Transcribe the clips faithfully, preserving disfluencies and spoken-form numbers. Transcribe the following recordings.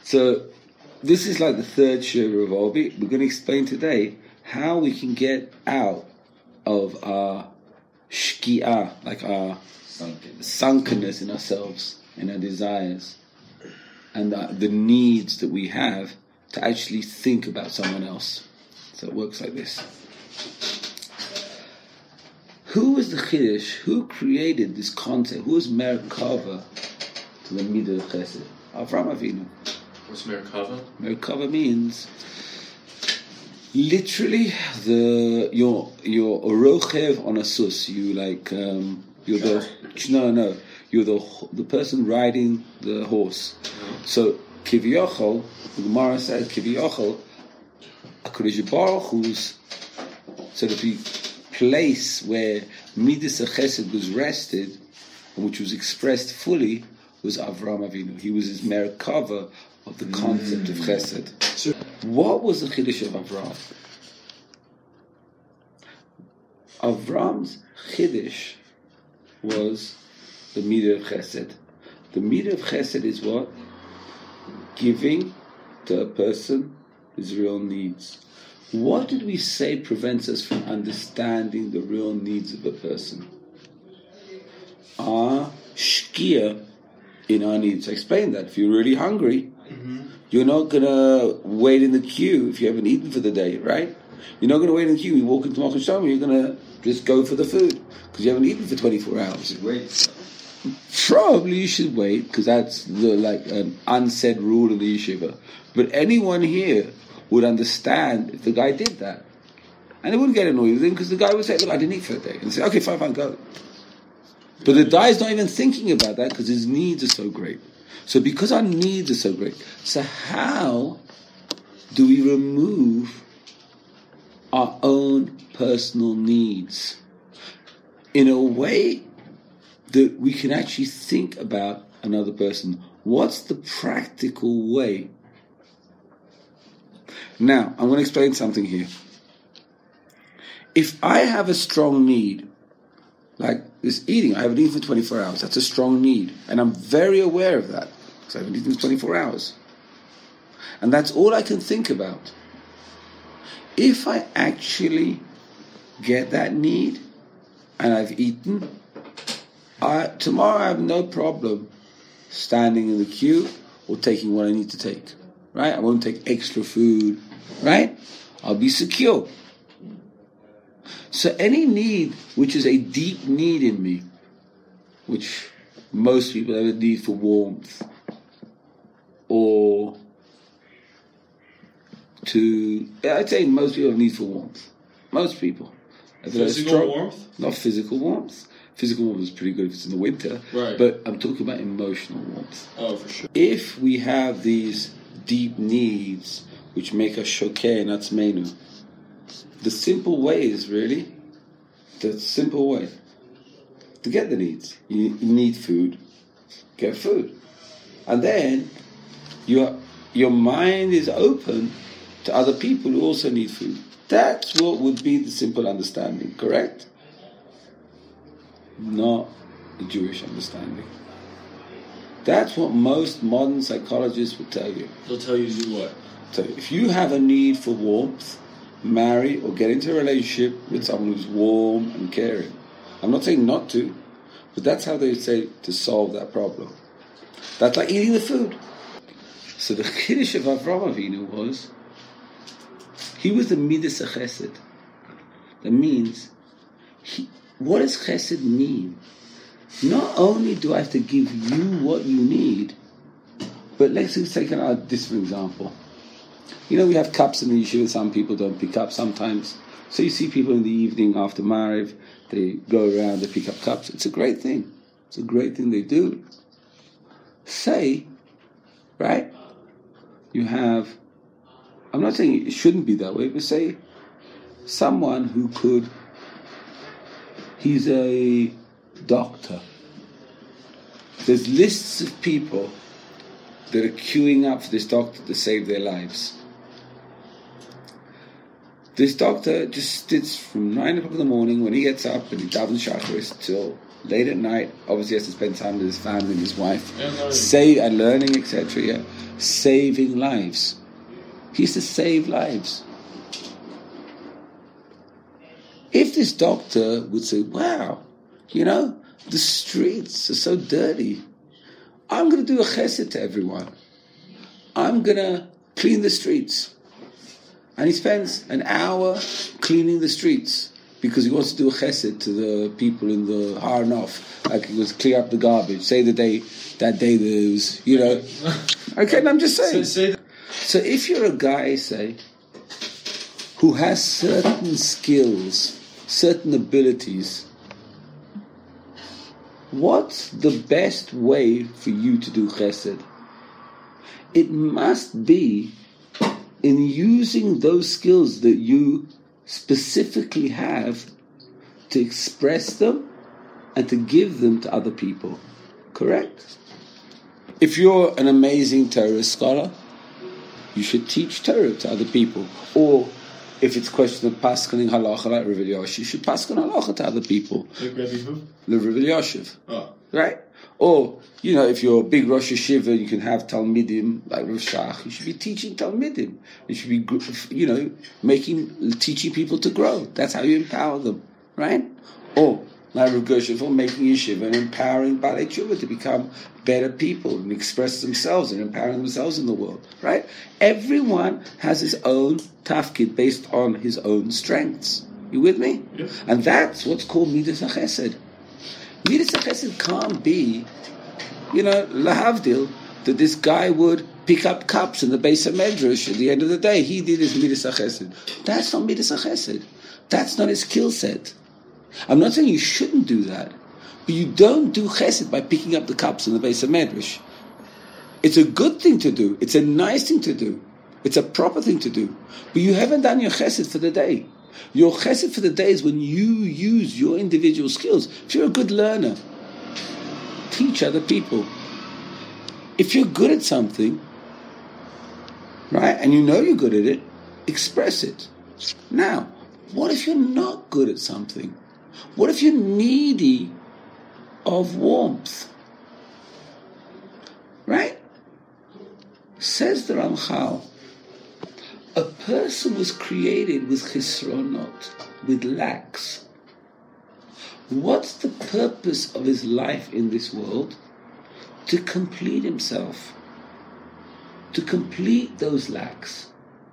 So this is like the third shiur of Obi. We're going to explain today how we can get out of our shki'ah, like our Sunken. sunkenness in ourselves, in our desires, and the, the needs that we have to actually think about someone else. So it works like this. Who was the Chiddush? Who created this concept? Who was Merkava to the Midah of Chesed? Avraham Avinu. What's Merkava? Merkava means literally the you're you're a rochev on a sus. You like um, you're the no no you're the the person riding the horse. Mm-hmm. So Kiviyachol, the Gemara says Kiviyachol, HaKadosh Baruch Hu's sort of the place where Midas Chesed was rested, which was expressed fully, was Avraham Avinu. He was his Merkava of the concept mm. of Chesed. So, what was the Chiddush of Avraham? Avraham's Chiddush was the Midah of Chesed. The Midah of Chesed is what? Giving to a person his real needs. What did we say prevents us from understanding the real needs of a person? Our shkia in our needs. I explained that. If you're really hungry, mm-hmm. you're not going to wait in the queue if you haven't eaten for the day, right? You're not going to wait in the queue. You walk into Malchus Shama, you're going to just go for the food because you haven't eaten for twenty-four hours. You should wait. Probably you should wait because that's the, like an unsaid rule in the yeshiva. But anyone here would understand if the guy did that. And they wouldn't get annoyed with him because the guy would say, look, I didn't eat for a day. And say, okay, fine, fine, go. But the guy's not even thinking about that because his needs are so great. So because our needs are so great, so how do we remove our own personal needs in a way that we can actually think about another person? What's the practical way? Now, I'm going to explain something here. If I have a strong need, like this eating, I haven't eaten for twenty-four hours, that's a strong need. And I'm very aware of that, because I haven't eaten for twenty-four hours. And that's all I can think about. If I actually get that need, and I've eaten, I, tomorrow I have no problem standing in the queue or taking what I need to take. Right? I won't take extra food. Right? I'll be secure. So any need which is a deep need in me, which most people have a need for warmth, or to, yeah, I'd say most people have a need for warmth. Most people. Physical strong, warmth? Not physical warmth. Physical warmth is pretty good if it's in the winter. Right. But I'm talking about emotional warmth. Oh, for sure. If we have these deep needs which make us shokeh and atzmeinu, the simple way is really the simple way to get the needs. You, you need food, get food, and then your your mind is open to other people who also need food. That's what would be the simple understanding, correct? Not the Jewish understanding. That's what most modern psychologists will tell you. They'll tell you to do what? So if you have a need for warmth, marry or get into a relationship with someone who's warm and caring. I'm not saying not to, but that's how they say to solve that problem. That's like eating the food. So the Chiddush of Avraham Avinu was, he was the Midas Chesed. That means, he, what does Chesed mean? Not only do I have to give you what you need, but let's just take a different example. You know, we have cups in the yeshiva, some people don't pick up sometimes. So you see people in the evening after Mariv, they go around, they pick up cups. It's a great thing. It's a great thing they do. Say, right, you have, I'm not saying it shouldn't be that way, but say someone who could, he's a doctor. There's lists of people that are queuing up for this doctor to save their lives. This doctor just sits from nine o'clock in the morning when he gets up and he davens shacharis till late at night. Obviously, he has to spend time with his family and his wife, and say and learning, et cetera. Yeah, saving lives. He used to save lives. If this doctor would say, wow, you know, the streets are so dirty, I'm going to do a chesed to everyone. I'm going to clean the streets. And he spends an hour cleaning the streets because he wants to do a chesed to the people in the Har Nof. Like he was clear up the garbage. Say the day, that day there was, you know. Okay, and I'm just saying. So, so if you're a guy, say, who has certain skills, certain abilities, what's the best way for you to do chesed? It must be in using those skills that you specifically have to express them and to give them to other people. Correct? If you're an amazing Torah scholar, you should teach Torah to other people. Or if it's a question of paskaning halacha like Rav Elyashiv, you should paskan halacha to other people. Like Rabbi who? Rav Elyashiv. Oh. Right? Or, you know, if you're a big Rosh Hashiva, you can have Talmidim like Rav Shach. You should be teaching Talmidim. You should be, you know, making, teaching people to grow. That's how you empower them. Right? Or, like Rav Gershon, making yeshiva and empowering Balei Tshuva to become better people and express themselves and empowering themselves in the world. Right? Everyone has his own tafkid based on his own strengths. You with me? Yeah. And that's what's called Midas HaChesed. Midas HaChesed can't be, you know, lahavdil, that this guy would pick up cups in the base of Medrash at the end of the day. He did his Midas HaChesed. That's not Midas HaChesed. That's not his skill set. I'm not saying you shouldn't do that, but you don't do chesed by picking up the cups in the base of Medrash. It's a good thing to do. It's a nice thing to do. It's a proper thing to do. But you haven't done your chesed for the day. Your chesed for the day is when you use your individual skills. If you're a good learner, teach other people. If you're good at something, right, and you know you're good at it, express it. Now, what if you're not good at something? What if you're needy of warmth? Right? Says the Ramchal, a person was created with chisronot, with lacks. What's the purpose of his life in this world? To complete himself. To complete those lacks.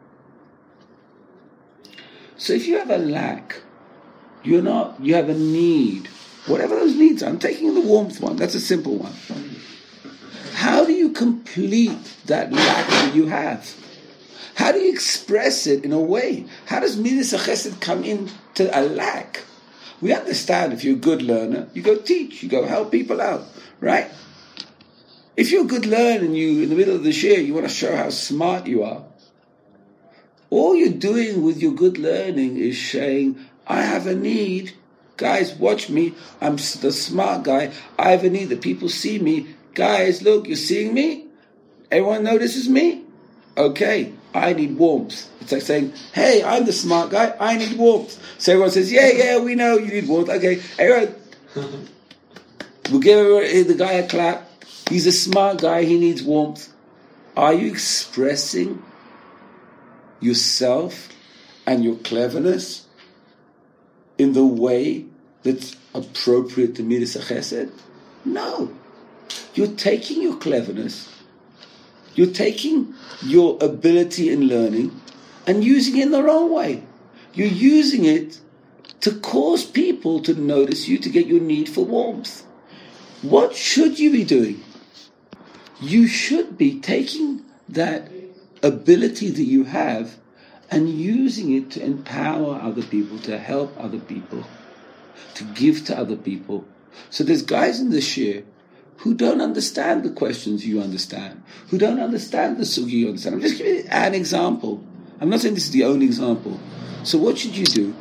So if you have a lack, you're not, you have a need, whatever those needs are. I'm taking the warmth one, that's a simple one. How do you complete that lack that you have? How do you express it in a way? How does Midas HaChesed come into a lack? We understand if you're a good learner, you go teach, you go help people out, right? If you're a good learner and you, in the middle of the shir, you want to show how smart you are, all you're doing with your good learning is saying, I have a need. Guys, watch me. I'm the smart guy. I have a need that people see me. Guys, look, you're seeing me? Everyone notices me? Okay, I need warmth. It's like saying, hey, I'm the smart guy. I need warmth. So everyone says, yeah, yeah, we know you need warmth. Okay, everyone, we'll give everyone, the guy a clap. He's a smart guy. He needs warmth. Are you expressing yourself and your cleverness in the way that's appropriate to Midas HaChesed? No. You're taking your cleverness, you're taking your ability in learning and using it in the wrong way. You're using it to cause people to notice you, to get your need for warmth. What should you be doing? You should be taking that ability that you have and using it to empower other people, to help other people, to give to other people. So there's guys in the shir who don't understand the questions you understand, who don't understand the sugi you understand. I'm just giving you an example. I'm not saying this is the only example. So what should you do?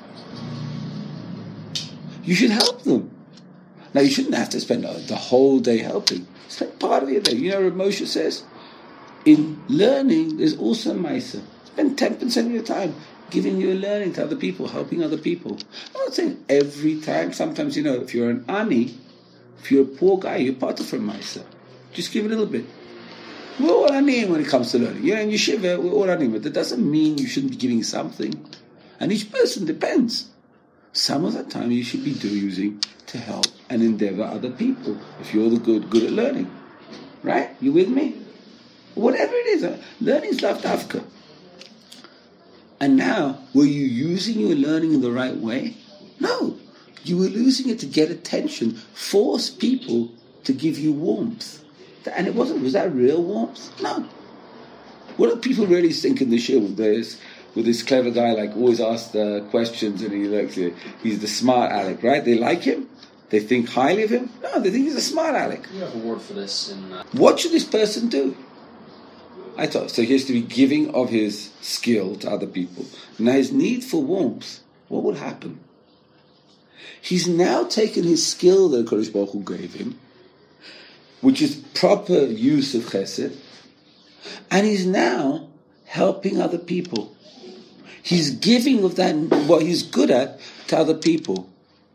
You should help them. Now you shouldn't have to spend the whole day helping. Spend part of your day. You know what Moshe says? In learning, there's also a Maisa. Spend ten percent of your time giving your learning to other people, helping other people. I'm not saying every time. Sometimes, you know, if you're an ani, if you're a poor guy, you're part of a Maisa. Just give a little bit. We're all anim when it comes to learning. You know, in yeshiva, we're all anim. But that doesn't mean you shouldn't be giving something. And each person depends. Some of the time you should be do using to help and endeavor other people. If you're the good, good at learning. Right? You with me? Whatever it is. Learning is lav davka. And now, were you using your learning in the right way? No. You were using it to get attention, force people to give you warmth. And it wasn't, was that real warmth? No. What do people really think in the show with this, with this clever guy, like always asks uh, questions and he looks, he's the smart aleck, right? They like him? They think highly of him? No, they think he's a smart aleck. You have a word for this. In, uh... What should this person do? I thought, so he has to be giving of his skill to other people. Now his need for warmth, what would happen? He's now taken his skill that Kodesh Baruch Hu gave him, which is proper use of chesed, and he's now helping other people. He's giving of that, what he's good at, to other people.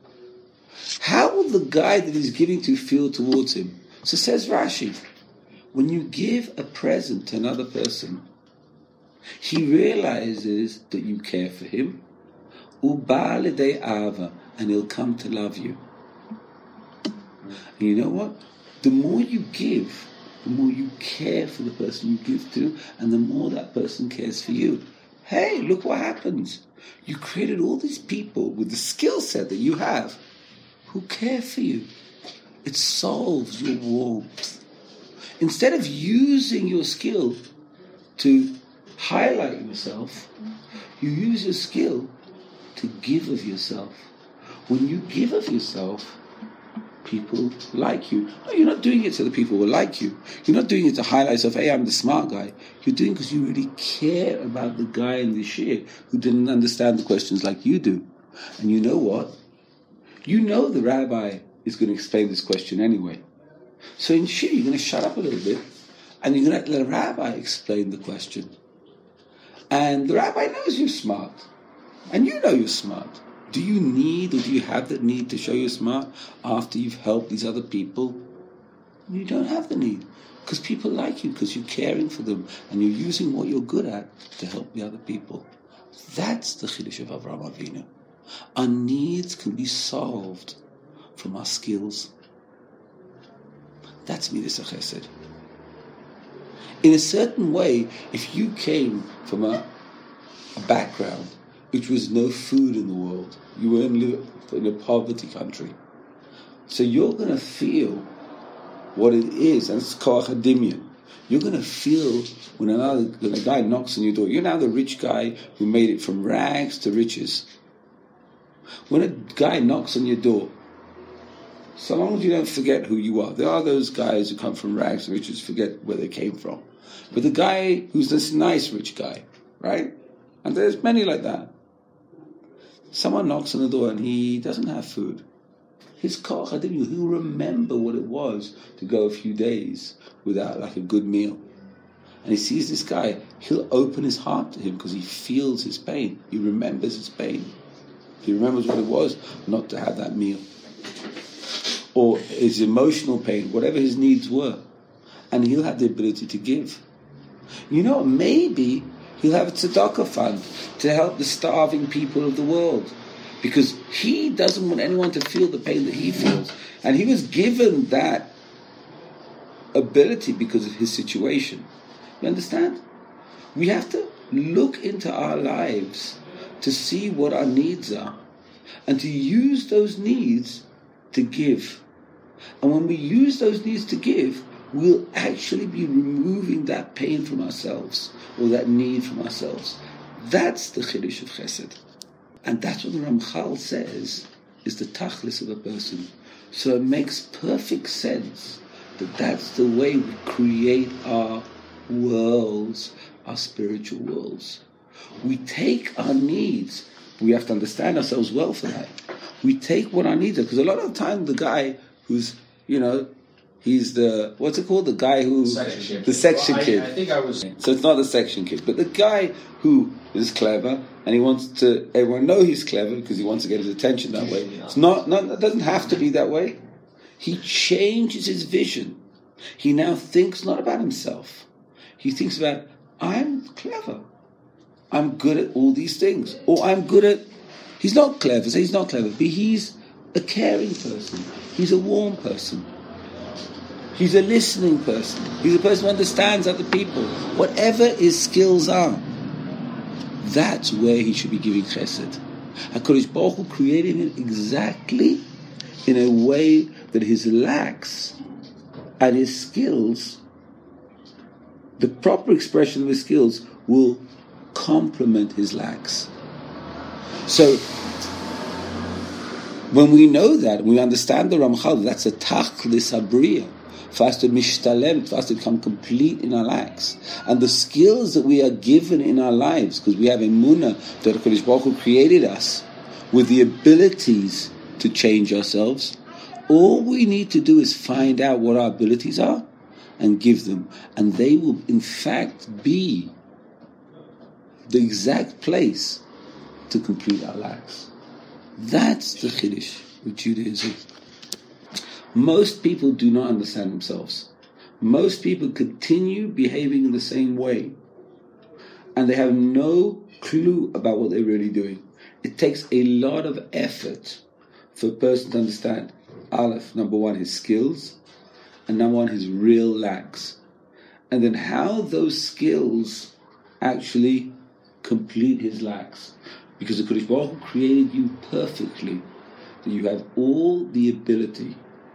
How will the guy that he's giving to feel towards him? So says Rashi, when you give a present to another person, he realizes that you care for him, uba l'dei ava, and he'll come to love you. And you know what? The more you give, the more you care for the person you give to, and the more that person cares for you. Hey, look what happens. You created all these people with the skill set that you have who care for you. It solves your warmth. Instead of using your skill to highlight yourself, you use your skill to give of yourself. When you give of yourself, people like you. No, you're not doing it so the people will like you. You're not doing it to highlight yourself, hey, I'm the smart guy. You're doing it because you really care about the guy in the shir who didn't understand the questions like you do. And you know what? You know the rabbi is going to explain this question anyway. So in shir, you're going to shut up a little bit and you're going to let the rabbi explain the question. And the rabbi knows you're smart. And you know you're smart. Do you need or do you have the need to show you're smart after you've helped these other people? You don't have the need. Because people like you, because you're caring for them and you're using what you're good at to help the other people. That's the Chiddush of Avraham Avinu. Our needs can be solved from our skills. That's Midas HaChesed. In a certain way, if you came from a, a background which was no food in the world, you were in, in a poverty country, so you're going to feel what it is, and it's Koach HaDimyon. You're going to feel when another when a guy knocks on your door. You're now the rich guy who made it from rags to riches. When a guy knocks on your door, so long as you don't forget who you are. There are those guys who come from rags to riches, forget where they came from. But the guy who's this nice rich guy, right? And there's many like that. Someone knocks on the door and he doesn't have food. His koach hadimyu, he'll remember what it was to go a few days without like a good meal. And he sees this guy, he'll open his heart to him because he feels his pain. He remembers his pain. He remembers what it was not to have that meal. Or his emotional pain, whatever his needs were. And he'll have the ability to give. You know, maybe he'll have a tzedakah fund to help the starving people of the world. Because he doesn't want anyone to feel the pain that he feels. And he was given that ability because of his situation. You understand? We have to look into our lives to see what our needs are and to use those needs to give. And when we use those needs to give, we'll actually be removing that pain from ourselves or that need from ourselves. That's the Chiddush of Chesed. And that's what the Ramchal says is the tachlis of a person. So it makes perfect sense that that's the way we create our worlds, our spiritual worlds. We take our needs, we have to understand ourselves well for that. We take what our needs are, because a lot of the time the guy who's, you know, he's the, what's it called? The guy who, section kid. the section well, I, kid. I think I was... So it's not the section kid, but the guy who is clever and he wants to, everyone know he's clever because he wants to get his attention that way. It's not, not, it doesn't have to be that way. He changes his vision. He now thinks not about himself. He thinks about, I'm clever. I'm good at all these things. Or I'm good at, he's not clever, so he's not clever, but he's a caring person. He's a warm person. He's a listening person. He's a person who understands other people. Whatever his skills are, that's where he should be giving chesed. HaKadosh Baruch Hu created him exactly in a way that his lacks and his skills, the proper expression of his skills, will complement his lacks. So, when we know that, we understand the Ramchal, that's a tachlis habriya, for us to mishtalem, for us to become complete in our lacks. And the skills that we are given in our lives, because we have emunah that HaKadosh Baruch Hu created us with the abilities to change ourselves, all we need to do is find out what our abilities are and give them. And they will, in fact, be the exact place to complete our lacks. That's the Chiddush of Judaism. Most people do not understand themselves. Most people continue behaving in the same way. And they have no clue about what they're really doing. It takes a lot of effort for a person to understand, Aleph, number one, his skills, and number one, his real lacks. And then how those skills actually complete his lacks. Because the Kodesh Baruch Hu created you perfectly, that you have all the ability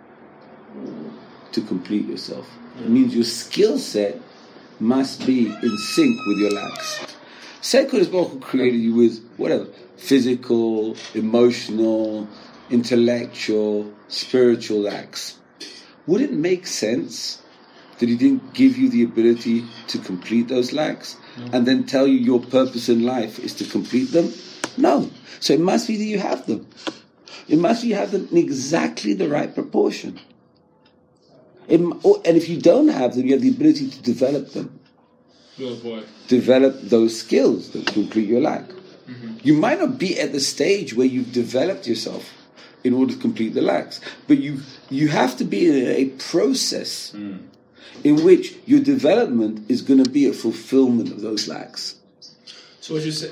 to complete yourself. It means your skill set must be in sync with your lacks. Say Kodesh Baruch Hu created you with whatever, physical, emotional, intellectual, spiritual lacks. Would it make sense that he didn't give you the ability to complete those lacks and then tell you your purpose in life is to complete them? No. So it must be that you have them. It must be you have them in exactly the right proportion. It, or, and if you don't have them, you have the ability to develop them. Oh boy. Develop those skills that complete your lack. Mm-hmm. You might not be at the stage where you've developed yourself in order to complete the lacks, but you you have to be in a process mm. in which your development is going to be a fulfillment of those lacks. So what you say?